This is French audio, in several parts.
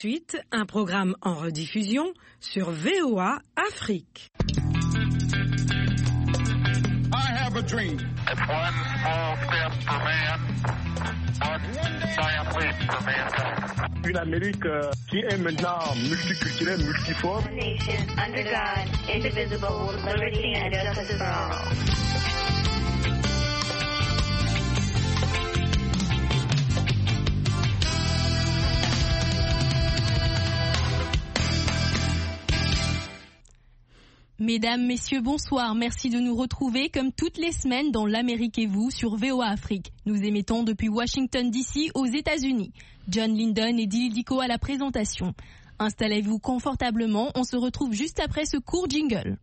Ensuite, un programme en rediffusion sur VOA Afrique. I have a dream. It's one small step for man, one giant leap for mankind. Une Amérique qui est maintenant multiculturelle, multiforme. One nation, under God, indivisible, with liberty and justice for all. Mesdames, Messieurs, bonsoir. Merci de nous retrouver comme toutes les semaines dans l'Amérique et vous sur VOA Afrique. Nous émettons depuis Washington DC aux États-Unis. John Linden et Dilly Dico à la présentation. Installez-vous confortablement, on se retrouve juste après ce court jingle.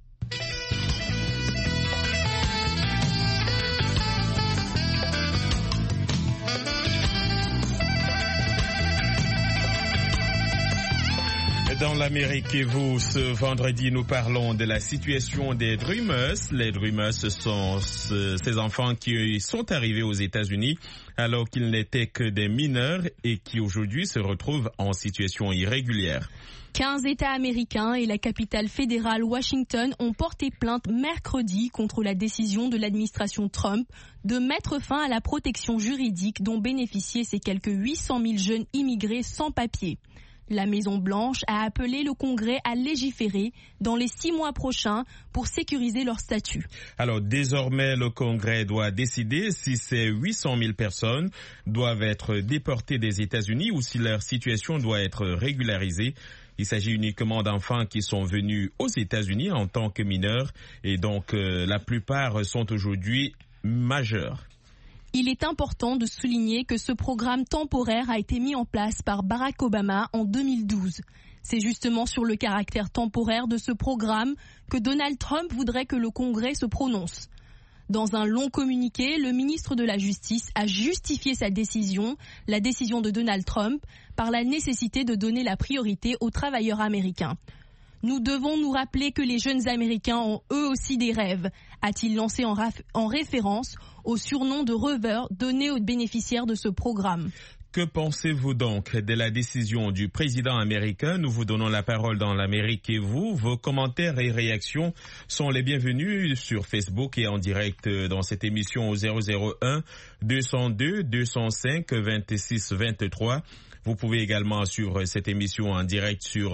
Dans l'Amérique et vous, ce vendredi, nous parlons de la situation des Dreamers. Les Dreamers, ce sont ces enfants qui sont arrivés aux États-Unis alors qu'ils n'étaient que des mineurs et qui aujourd'hui se retrouvent en situation irrégulière. 15 États américains et la capitale fédérale Washington ont porté plainte mercredi contre la décision de l'administration Trump de mettre fin à la protection juridique dont bénéficiaient ces quelques 800 000 jeunes immigrés sans papier. La Maison-Blanche a appelé le Congrès à légiférer dans les 6 mois prochains pour sécuriser leur statut. Alors désormais, le Congrès doit décider si ces 800 000 personnes doivent être déportées des États-Unis ou si leur situation doit être régularisée. Il s'agit uniquement d'enfants qui sont venus aux États-Unis en tant que mineurs et donc la plupart sont aujourd'hui majeurs. Il est important de souligner que ce programme temporaire a été mis en place par Barack Obama en 2012. C'est justement sur le caractère temporaire de ce programme que Donald Trump voudrait que le Congrès se prononce. Dans un long communiqué, le ministre de la Justice a justifié sa décision, la décision de Donald Trump, par la nécessité de donner la priorité aux travailleurs américains. Nous devons nous rappeler que les jeunes Américains ont eux aussi des rêves, a-t-il lancé en référence au surnom de rêveur donné aux bénéficiaires de ce programme. Que pensez-vous donc de la décision du président américain? Nous vous donnons la parole dans l'Amérique et vous. Vos commentaires et réactions sont les bienvenus sur Facebook et en direct dans cette émission au 001 202 205 26 23. Vous pouvez également suivre cette émission en direct sur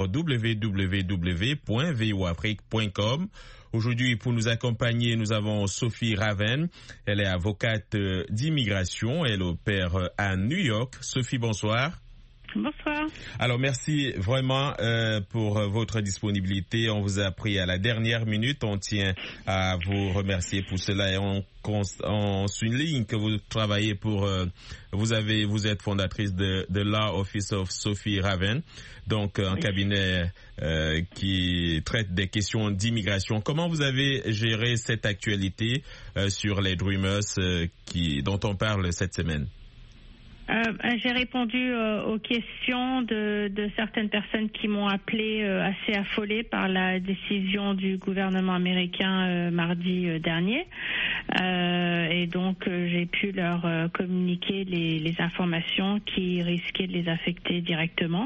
www.voafrique.com. Aujourd'hui, pour nous accompagner, nous avons Sophie Raven. Elle est avocate d'immigration. Elle opère à New York. Sophie, bonsoir. Bonsoir. Alors, merci vraiment pour votre disponibilité. On vous a pris à la dernière minute. On tient à vous remercier pour cela et on souligne que vous travaillez pour... Vous êtes fondatrice de Law Office of Sophie Raven, donc un cabinet qui traite des questions d'immigration. Comment vous avez géré cette actualité sur les Dreamers dont on parle cette semaine? J'ai répondu aux questions de certaines personnes qui m'ont appelé assez affolée par la décision du gouvernement américain mardi dernier. Et donc j'ai pu leur communiquer les informations qui risquaient de les affecter directement.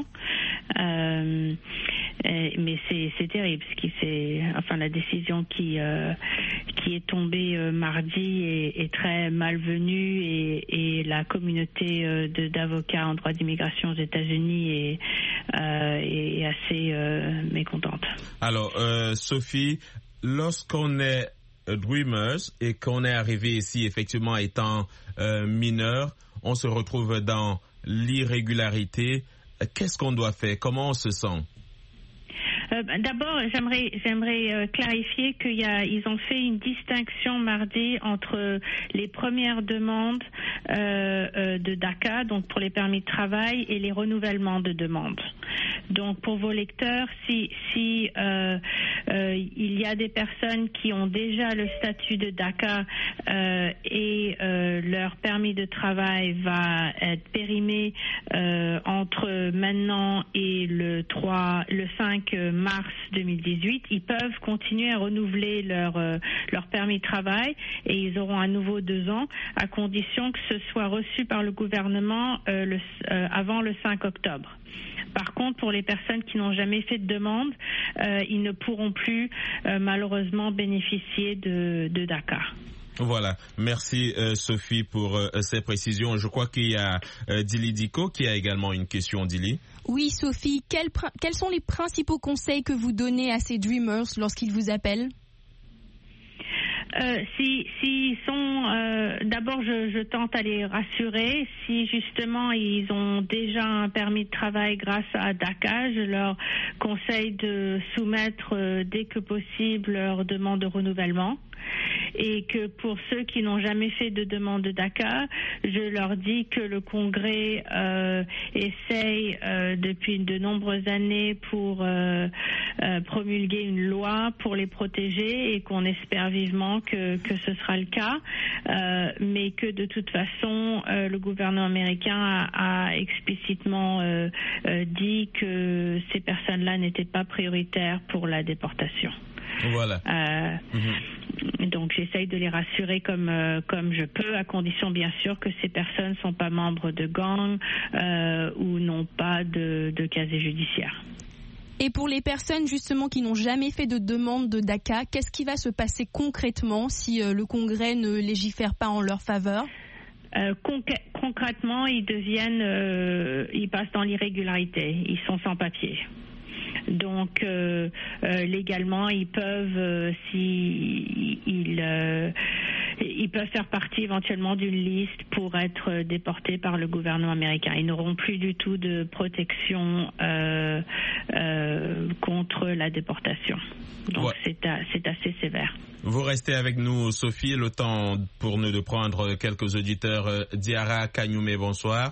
Mais c'est terrible, la décision qui est tombée mardi est très malvenue et la communauté d'avocats en droit d'immigration aux États-Unis est assez mécontente. Alors, Sophie, lorsqu'on est Dreamers et qu'on est arrivé ici effectivement étant mineur, on se retrouve dans l'irrégularité. Qu'est-ce qu'on doit faire? Comment on se sent? D'abord, j'aimerais clarifier qu'ils ont fait une distinction mardi entre les premières demandes de DACA, donc pour les permis de travail, et les renouvellements de demandes. Donc, pour vos lecteurs, si il y a des personnes qui ont déjà le statut de DACA et leur permis de travail va être périmé entre maintenant et le 5 mars 2018, ils peuvent continuer à renouveler leur permis de travail et ils auront à nouveau 2 ans à condition que ce soit reçu par le gouvernement avant le 5 octobre. Par contre, pour les personnes qui n'ont jamais fait de demande, ils ne pourront plus malheureusement bénéficier de DACA. Voilà, merci Sophie pour ces précisions. Je crois qu'il y a Dili Diko qui a également une question, Dili. Oui Sophie, quels sont les principaux conseils que vous donnez à ces Dreamers lorsqu'ils vous appellent? S'ils sont, d'abord je tente à les rassurer. Si justement ils ont déjà un permis de travail grâce à DACA, je leur conseille de soumettre dès que possible leur demande de renouvellement. Et que pour ceux qui n'ont jamais fait de demande de DACA, je leur dis que le Congrès essaye depuis de nombreuses années pour promulguer une loi pour les protéger et qu'on espère vivement que ce sera le cas, mais que de toute façon le gouvernement américain a explicitement dit que ces personnes-là n'étaient pas prioritaires pour la déportation. Voilà. Donc j'essaye de les rassurer comme je peux, à condition bien sûr que ces personnes ne sont pas membres de gangs ou n'ont pas de casier judiciaire. Et pour les personnes justement qui n'ont jamais fait de demande de DACA, qu'est-ce qui va se passer concrètement si le Congrès ne légifère pas en leur faveur? Concrètement, ils passent dans l'irrégularité, ils sont sans papier. Donc légalement, ils peuvent, ils peuvent faire partie éventuellement d'une liste pour être déportés par le gouvernement américain. Ils n'auront plus du tout de protection contre la déportation. Donc c'est assez sévère. Vous restez avec nous, Sophie. Le temps pour nous de prendre quelques auditeurs. Diarra Kanyume, bonsoir.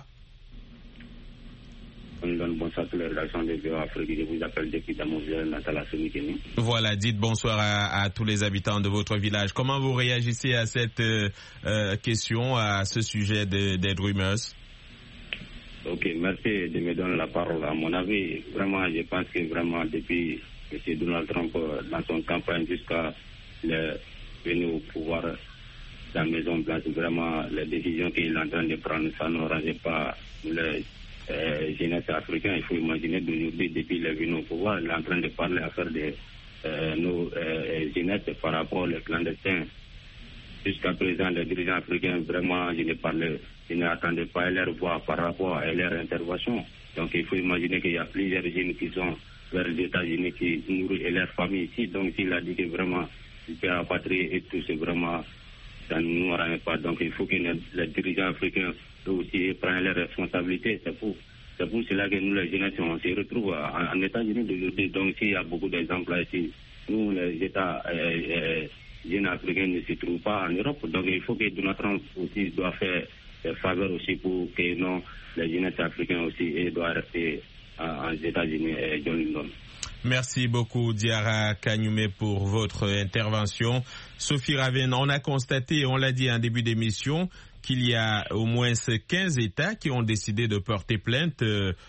Bonsoir sur la rédaction de VOA Afrique. Je vous appelle depuis Damouzé, Natala Soumikeni. Voilà, dites bonsoir à tous les habitants de votre village. Comment vous réagissez à cette question, à ce sujet des Dreamers? Ok, merci de me donner la parole. À mon avis, vraiment, je pense que vraiment depuis M. Donald Trump, dans son campagne jusqu'à venir au pouvoir dans la Maison Blanche, vraiment, les décisions qu'il est en train de prendre, ça n'arrange pas les jeunesse africaine. Il faut imaginer d'aujourd'hui, depuis le venu au pouvoir, il est en train de parler à faire de nos jeunesses par rapport aux clandestins. Jusqu'à présent, les dirigeants africains, vraiment, je n'attendais pas leur voix par rapport à leur intervention. Donc il faut imaginer qu'il y a plusieurs jeunes qui sont vers les États-Unis qui nourrissent leur famille ici. Donc s'il a dit que vraiment, il peut rapatrier et tout, c'est vraiment, ça ne nous arrange pas. Donc il faut que les dirigeants africains aussi prennent leurs responsabilités. C'est pour cela que nous, les jeunes, on se retrouve en États-Unis d'aujourd'hui. Donc s'il y a beaucoup d'exemples ici, nous, les États jeunes africains ne se trouvent pas en Europe. Donc il faut que Donald Trump aussi doit faire des faveurs aussi pour que non, les jeunes africains aussi doivent rester aux États-Unis et John London. Merci beaucoup Diarra Kanyume pour votre intervention. Sophie Ravenne, on a constaté, on l'a dit en début d'émission, qu'il y a au moins 15 États qui ont décidé de porter plainte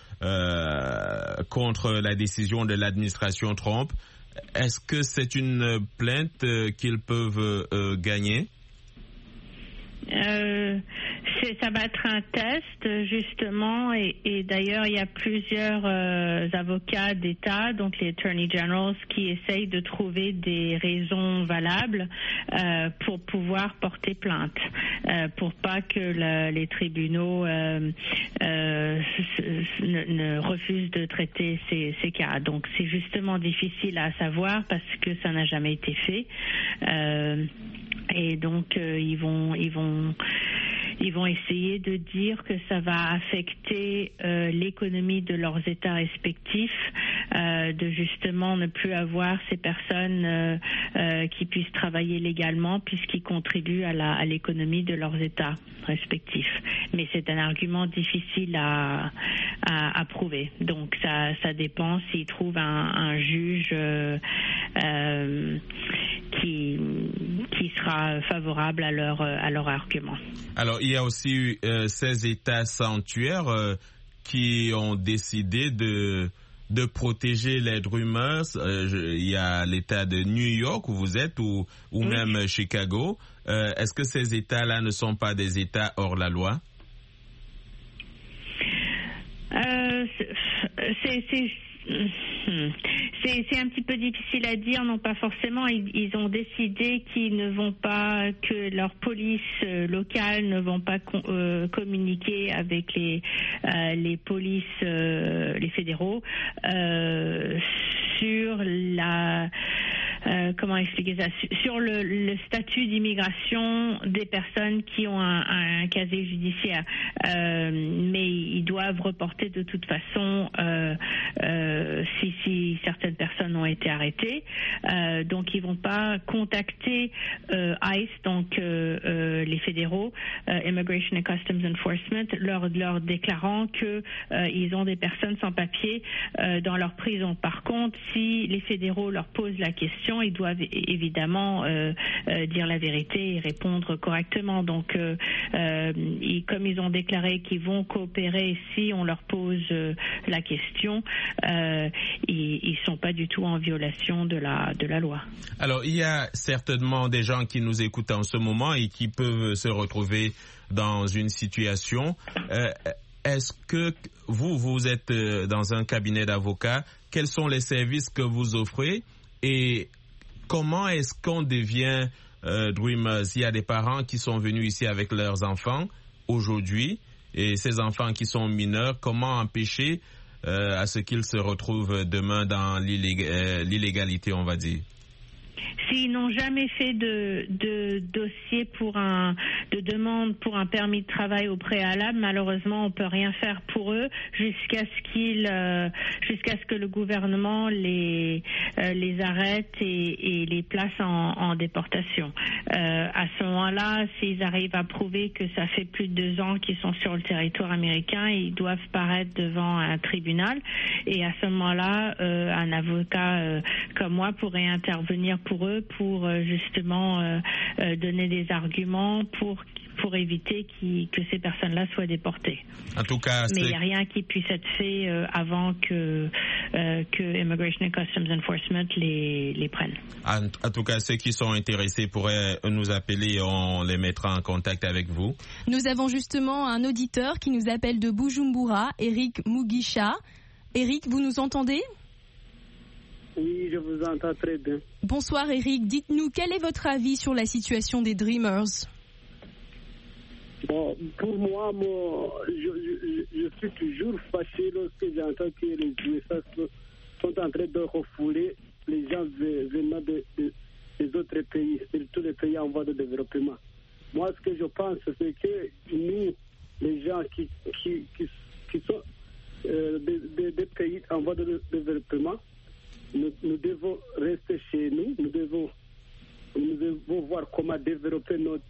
contre la décision de l'administration Trump. Est-ce que c'est une plainte qu'ils peuvent gagner? Ça va être un test justement et d'ailleurs il y a plusieurs avocats d'État, donc les Attorney Generals, qui essayent de trouver des raisons valables pour pouvoir porter plainte, pour pas que les tribunaux ne refusent de traiter ces cas. Donc c'est justement difficile à savoir parce que ça n'a jamais été fait. Et donc ils vont essayer de dire que ça va affecter l'économie de leurs États respectifs, de justement ne plus avoir ces personnes qui puissent travailler légalement puisqu'ils contribuent à l'économie de leurs États respectifs. Mais c'est un argument difficile à prouver. Donc ça dépend s'ils trouvent un juge qui sera favorable à leur argument. Alors, il y a aussi ces États sanctuaires qui ont décidé de protéger les Dreamers. Il y a l'État de New York où vous êtes ou oui, même Chicago. Est-ce que ces États-là ne sont pas des États hors la loi? C'est un petit peu difficile à dire, non pas forcément. Ils ont décidé qu'ils ne vont pas, que leur police locale ne vont pas communiquer avec les polices, les fédéraux, sur la comment expliquer ça, sur le statut d'immigration des personnes qui ont un casier judiciaire, mais ils doivent reporter de toute façon si certaines personnes ont été arrêtées, donc ils vont pas contacter ICE, donc les fédéraux, Immigration and Customs Enforcement, leur déclarant que ils ont des personnes sans papier dans leur prison. Par contre, si les fédéraux leur posent la question, ils doivent évidemment dire la vérité et répondre correctement. Donc, comme ils ont déclaré qu'ils vont coopérer si on leur pose la question, ils sont pas du tout en violation de la loi. Alors, il y a certainement des gens qui nous écoutent en ce moment et qui peuvent se retrouver dans une situation. Est-ce que vous êtes dans un cabinet d'avocats? Quels sont les services que vous offrez et comment est-ce qu'on devient Dreamers? Il y a des parents qui sont venus ici avec leurs enfants aujourd'hui et ces enfants qui sont mineurs, comment empêcher à ce qu'ils se retrouvent demain dans l'illégalité, on va dire? S'ils n'ont jamais fait de dossier de demande pour un permis de travail au préalable, malheureusement, on peut rien faire pour eux jusqu'à ce que le gouvernement les arrête et les place en déportation. À ce moment-là, s'ils arrivent à prouver que ça fait plus de 2 ans qu'ils sont sur le territoire américain, ils doivent paraître devant un tribunal. Et à ce moment-là, un avocat comme moi pourrait intervenir pour eux pour justement donner des arguments pour éviter que ces personnes-là soient déportées. En tout cas, mais il n'y a rien qui puisse être fait avant que Immigration and Customs Enforcement les prenne. En tout cas, ceux qui sont intéressés pourraient nous appeler et on les mettra en contact avec vous. Nous avons justement un auditeur qui nous appelle de Bujumbura, Eric Mugisha. Eric, vous nous entendez ? Oui, je vous entends très bien. Bonsoir Eric, dites-nous quel est votre avis sur la situation des Dreamers? Bon, pour moi, je suis toujours fâché lorsque j'entends que les USA sont en train de refouler les gens venant des autres pays, surtout les pays en voie de développement. Moi, ce que je pense, c'est que nous, les gens qui sont des pays en voie de développement, nous devons rester chez nous, nous devons voir comment développer nos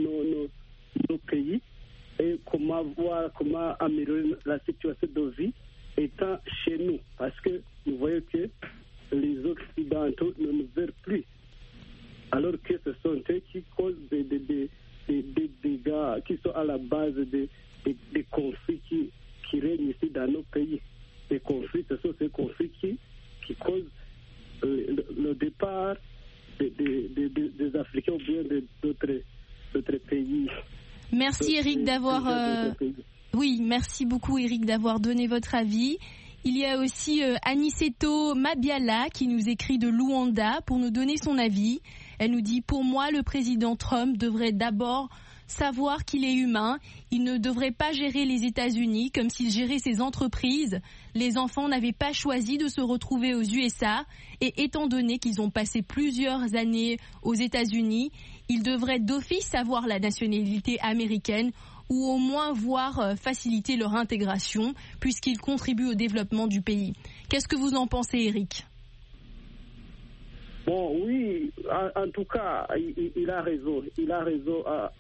pays et comment améliorer la situation de vie étant chez nous. Parce que nous voyons que les Occidentaux ne nous veulent plus. Alors que ce sont eux qui causent des dégâts, qui sont à la base des conflits qui règnent ici dans nos pays. Les conflits, ce sont ces conflits qui causent le départ des Africains ou bien d'autres pays. Merci Eric d'avoir... Oui, merci beaucoup Eric d'avoir donné votre avis. Il y a aussi Aniceto Mabiala qui nous écrit de Luanda pour nous donner son avis. Elle nous dit « Pour moi, le président Trump devrait d'abord savoir qu'il est humain. Il ne devrait pas gérer les États-Unis comme s'il gérait ses entreprises. Les enfants n'avaient pas choisi de se retrouver aux USA et étant donné qu'ils ont passé plusieurs années aux États-Unis, ils devraient d'office avoir la nationalité américaine ou au moins voir faciliter leur intégration puisqu'ils contribuent au développement du pays. » Qu'est-ce que vous en pensez, Eric? Bon, oui, en tout cas, il a raison. Il a raison à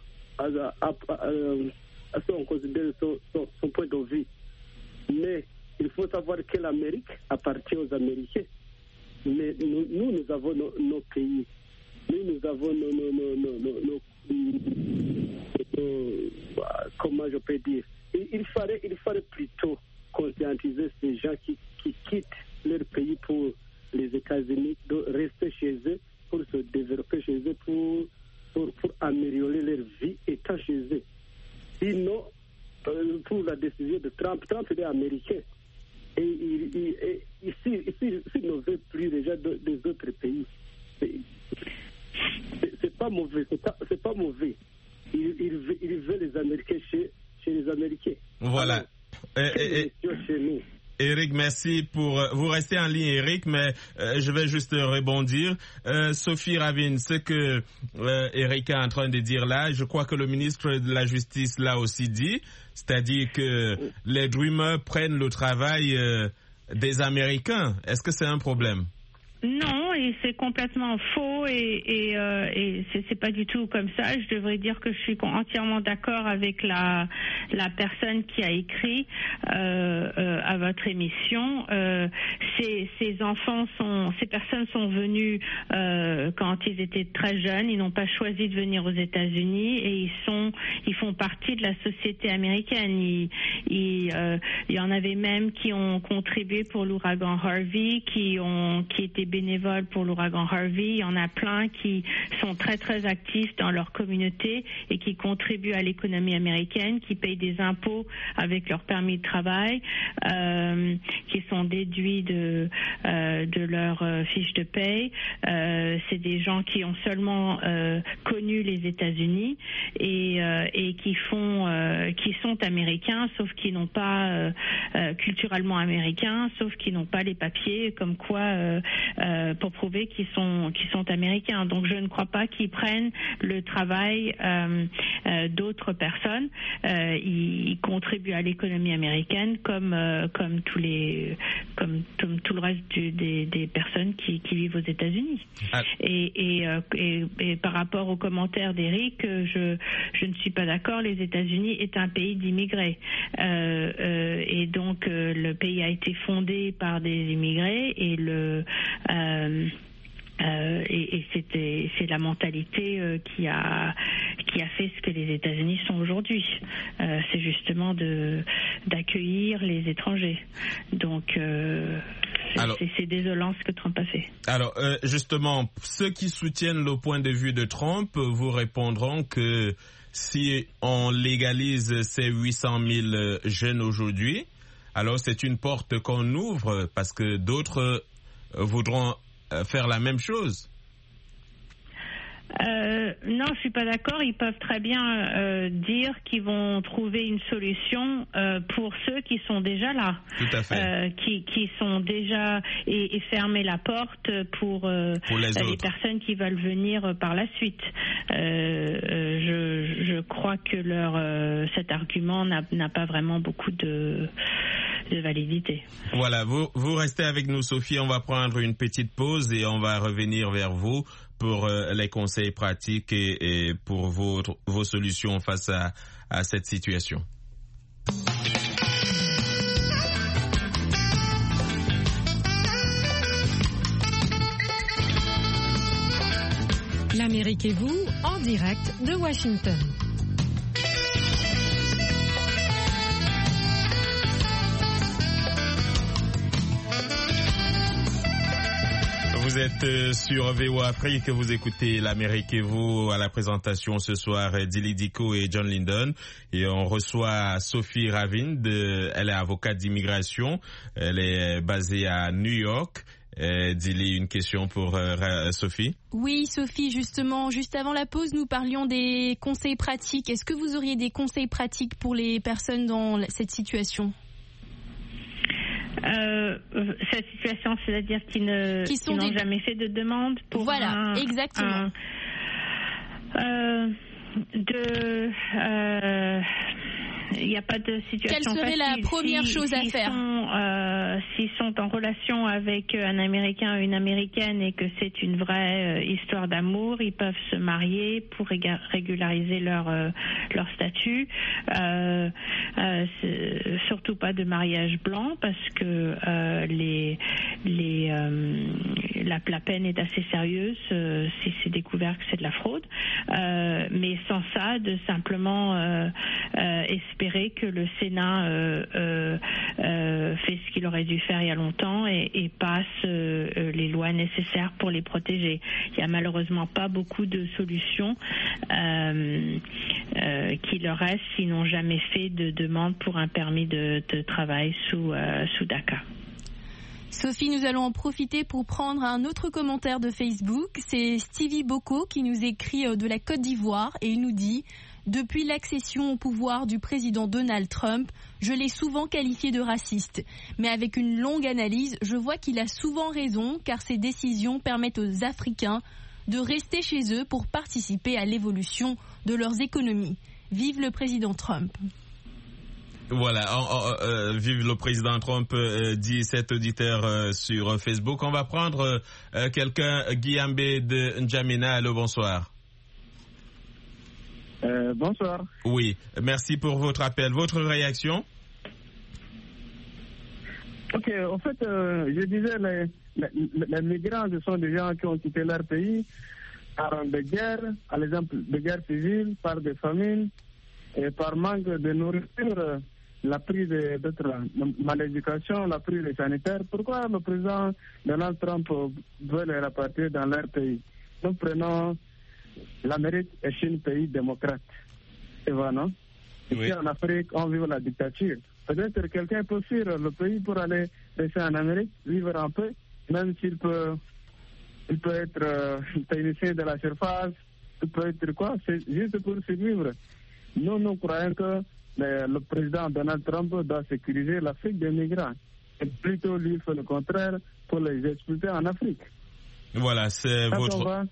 ce qu'on considère son point de vue. Mais il faut savoir que l'Amérique appartient aux Américains. Mais nous avons nos pays. Nous avons nos comment je peux dire. Il faudrait plutôt conscientiser ces gens qui quittent leur pays pour les États-Unis, de rester chez eux, pour se développer chez eux, pour améliorer leur vie étant chez eux. Sinon, pour la décision de Trump est américain. Et merci pour... Vous restez en ligne, Eric, mais je vais juste rebondir. Sophie Ravine, ce que Eric est en train de dire là, je crois que le ministre de la Justice l'a aussi dit, c'est-à-dire que les Dreamers prennent le travail des Américains. Est-ce que c'est un problème? Non, et c'est complètement faux et c'est pas du tout comme ça. Je devrais dire que je suis entièrement d'accord avec la personne qui a écrit à votre émission. Ces personnes sont venues quand ils étaient très jeunes. Ils n'ont pas choisi de venir aux États-Unis et ils font partie de la société américaine. Il y en avait même qui ont contribué pour l'ouragan Harvey, qui étaient bénévoles pour l'ouragan Harvey. Il y en a plein qui sont très très actifs dans leur communauté et qui contribuent à l'économie américaine, qui payent des impôts avec leur permis de travail, qui sont déduits de leur fiche de paye. C'est des gens qui ont seulement connu les États-Unis et qui sont américains, sauf qu'ils n'ont pas culturellement américains, sauf qu'ils n'ont pas les papiers comme quoi pour prouver qu'ils sont américains. Donc je ne crois pas qu'ils prennent le travail d'autres personnes. Ils contribuent à l'économie américaine comme tout le reste des personnes qui vivent aux États-Unis. Et par rapport aux commentaires d'Éric, je ne suis pas d'accord. Les États-Unis est un pays d'immigrés et donc le pays a été fondé par des immigrés et c'est la mentalité qui a fait ce que les États-Unis sont aujourd'hui. C'est justement d'accueillir les étrangers. Donc c'est désolant ce que Trump a fait. Alors justement, ceux qui soutiennent le point de vue de Trump vous répondront que si on légalise ces 800 000 jeunes aujourd'hui, alors c'est une porte qu'on ouvre parce que d'autres voudront faire la même chose. Non, je suis pas d'accord. Ils peuvent très bien dire qu'ils vont trouver une solution pour ceux qui sont déjà là. Tout à fait. Qui sont déjà et fermer la porte pour les personnes qui veulent venir par la suite. Je crois que cet argument n'a pas vraiment beaucoup de validité. Voilà, vous restez avec nous, Sophie. On va prendre une petite pause et on va revenir vers vous pour les conseils pratiques et pour vos solutions face à cette situation. L'Amérique et vous, en direct de Washington. Vous êtes sur VOA Afrique, vous écoutez l'Amérique et vous à la présentation ce soir Dili Diko et John Lyndon et on reçoit Sophie Ravine, elle est avocate d'immigration, elle est basée à New York. Dili, une question pour Sophie. Oui, Sophie, justement, juste avant la pause, nous parlions des conseils pratiques. Est-ce que vous auriez des conseils pratiques pour les personnes dans cette situation ? Cette situation, c'est-à-dire qui n'ont jamais fait de demande pour exactement. Il n'y a pas de situation facile. Quelle serait la première chose à faire s'ils sont en relation avec un Américain ou une Américaine et que c'est une vraie histoire d'amour, ils peuvent se marier pour régulariser leur statut. Surtout pas de mariage blanc parce que la peine est assez sérieuse si c'est découvert que c'est de la fraude. Mais sans ça, de simplement espérer que le Sénat fait ce qu'il aurait dû faire il y a longtemps et passe les lois nécessaires pour les protéger. Il n'y a malheureusement pas beaucoup de solutions qui leur restent s'ils n'ont jamais fait de demande pour un permis de travail sous DACA. Sophie, nous allons en profiter pour prendre un autre commentaire de Facebook. C'est Stevie Boko qui nous écrit de la Côte d'Ivoire et il nous dit Depuis l'accession au pouvoir du président Donald Trump, je l'ai souvent qualifié de raciste. Mais avec une longue analyse, je vois qu'il a souvent raison car ses décisions permettent aux Africains de rester chez eux pour participer à l'évolution de leurs économies. Vive le président Trump. Voilà, vive le président Trump, dit cet auditeur sur Facebook. On va prendre quelqu'un, Guillaume de N'Djamena. Allô, bonsoir. Bonsoir. Oui, merci pour votre appel. Votre réaction? Ok, en fait, je disais, les migrants, ce sont des gens qui ont quitté leur pays par des guerres, par exemple des guerres civiles, par des famines, et par manque de nourriture, la prise d'autres malédications, la prise des sanitaires. Pourquoi le président Donald Trump veut les rapatrier dans leur pays? Nous prenons l'Amérique est un pays démocrate. C'est vrai, non? Oui. Ici en Afrique, on vit la dictature. Peut-être quelqu'un peut fuir le pays pour aller rester en Amérique, vivre un peu, même s'il peut être technicien de la surface, il peut être quoi? C'est juste pour survivre. Nous croyons que le président Donald Trump doit sécuriser l'Afrique des migrants. Et plutôt, lui, il fait le contraire pour les expulser en Afrique. Voilà, c'est votre...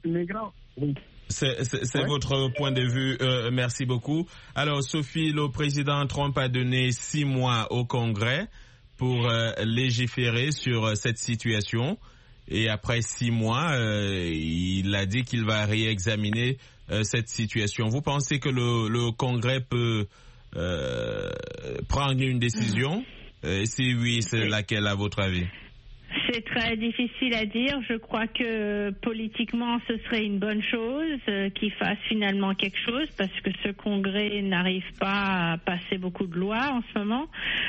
C'est votre point de vue. Merci beaucoup. Alors, Sophie, le président Trump a donné 6 mois au Congrès pour légiférer sur cette situation. Et après 6 mois, il a dit qu'il va réexaminer cette situation. Vous pensez que le Congrès peut prendre une décision? Si oui, c'est laquelle à votre avis? C'est très difficile à dire. Je crois que politiquement, ce serait une bonne chose qu'il fasse finalement quelque chose parce que ce Congrès n'arrive pas à passer beaucoup de lois en ce moment.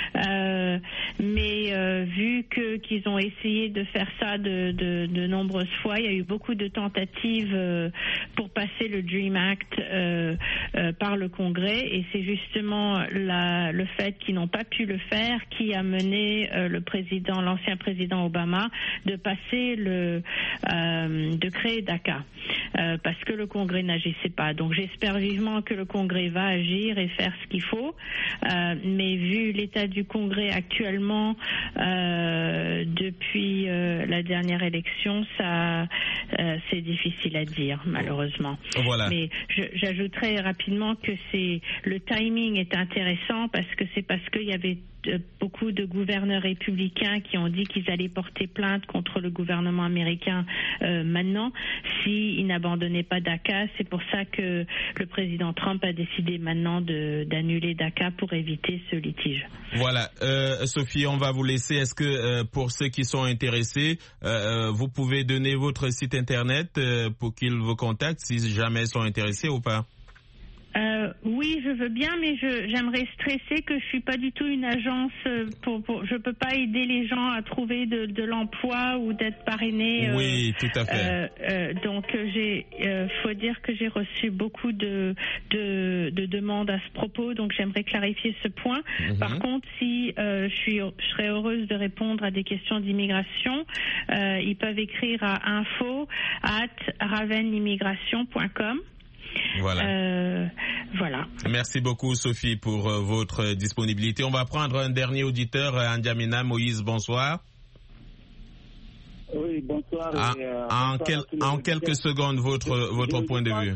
Mais vu qu'ils ont essayé de faire ça de nombreuses fois, il y a eu beaucoup de tentatives pour passer le Dream Act par le Congrès et c'est justement le fait qu'ils n'ont pas pu le faire qui a mené l'ancien président Obama de passer de créer DACA parce que le Congrès n'agissait pas. Donc j'espère vivement que le Congrès va agir et faire ce qu'il faut. Mais vu l'état du Congrès actuellement depuis la dernière élection, c'est difficile à dire malheureusement. Voilà. Mais j'ajouterais rapidement que le timing est intéressant parce qu'il y avait beaucoup de gouverneurs républicains qui ont dit qu'ils allaient porter plainte contre le gouvernement américain maintenant s'ils n'abandonnaient pas DACA. C'est pour ça que le président Trump a décidé maintenant d'annuler DACA pour éviter ce litige. Voilà. Sophie, on va vous laisser. Est-ce que pour ceux qui sont intéressés, vous pouvez donner votre site internet pour qu'ils vous contactent si jamais ils sont intéressés ou pas? Oui, je veux bien, mais j'aimerais stresser que je suis pas du tout une agence je peux pas aider les gens à trouver de l'emploi ou d'être parrainé. Oui, tout à fait. Donc faut dire que j'ai reçu beaucoup de demandes à ce propos, donc j'aimerais clarifier ce point. Par contre, si je serais heureuse de répondre à des questions d'immigration, ils peuvent écrire à info@ravenimmigration.com. Voilà. Voilà. Merci beaucoup, Sophie, pour votre disponibilité. On va prendre un dernier auditeur, N'Djamena. Moïse, bonsoir. Oui, bonsoir. En quelques secondes, votre point de vue.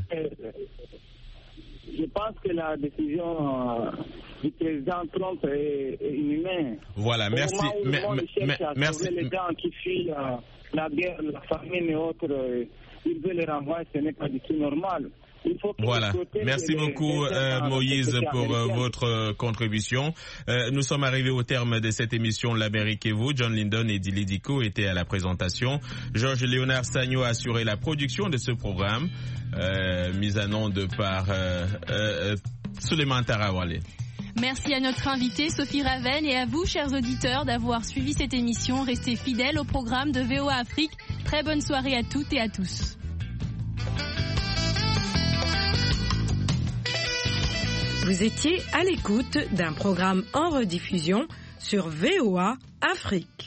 Je pense que la décision du président Trump est inhumaine. Voilà, merci. Merci. Les gens qui fuient la guerre, la famine et autres, il veut les renvoyer, ce n'est pas du tout normal. Voilà. Merci beaucoup, Moïse, pour votre contribution. Nous sommes arrivés au terme de cette émission L'Amérique et vous. John Lyndon et Dili Diko étaient à la présentation. Georges Léonard Sagno a assuré la production de ce programme, mise en onde par Suleiman Tarawale. Merci à notre invitée Sophie Ravenne et à vous, chers auditeurs, d'avoir suivi cette émission. Restez fidèles au programme de VOA Afrique. Très bonne soirée à toutes et à tous. Vous étiez à l'écoute d'un programme en rediffusion sur VOA Afrique.